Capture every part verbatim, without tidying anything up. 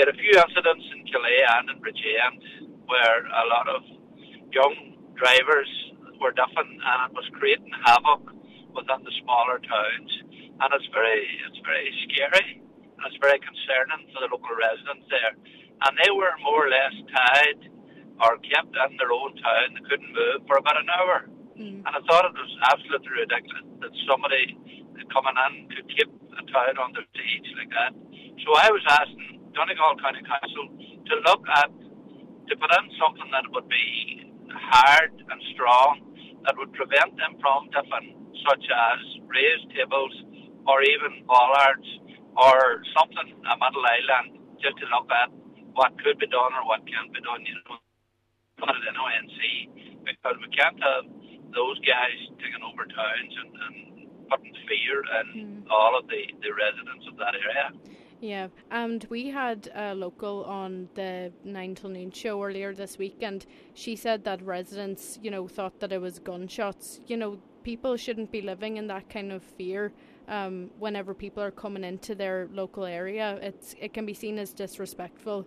had a few incidents in Calais and in Bridgend where a lot of young drivers were different, and it was creating havoc within the smaller towns. And it's very, it's very scary, and it's very concerning for the local residents there. And they were more or less tied or kept in their own town. They couldn't move for about an hour. Mm. And I thought it was absolutely ridiculous that somebody coming in could keep a town on their siege like that. So I was asking Donegal County Council to look at, to put in something that would be hard and strong, that would prevent them from tipping, such as raised tables or even bollards or something, a middle island, just to look at what could be done or what can't be done, you know, put it in O N C, because we can't have those guys taking over towns and, and putting fear in mm. all of the, the residents of that area. Yeah, and we had a local on the nine till noon show earlier this week, and she said that residents, you know, thought that it was gunshots. You know, people shouldn't be living in that kind of fear um, whenever people are coming into their local area. It's it can be seen as disrespectful.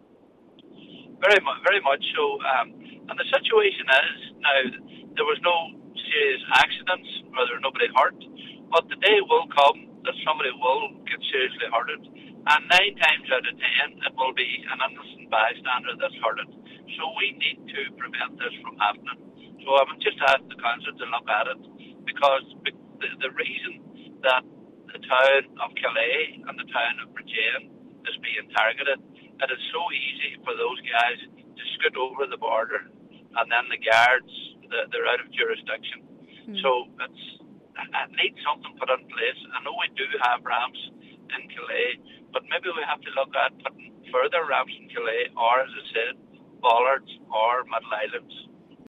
Very much, very much so. Um, and the situation is now there was no serious accidents, or there was nobody hurt, but the day will come that somebody will get seriously hurted, and nine times out of ten it will be an innocent bystander that's hurted. So we need to prevent this from happening. So I would just ask the council to look at it, because the, the reason that the town of Calais and the town of Bridgend is being targeted, it is so easy for those guys to scoot over the border, and then the guards, they're out of jurisdiction. Mm. So it's, it needs something put in place. I know we do have ramps in Calais, but maybe we have to look at putting further ramps in Calais, or, as I said, bollards or middle islands.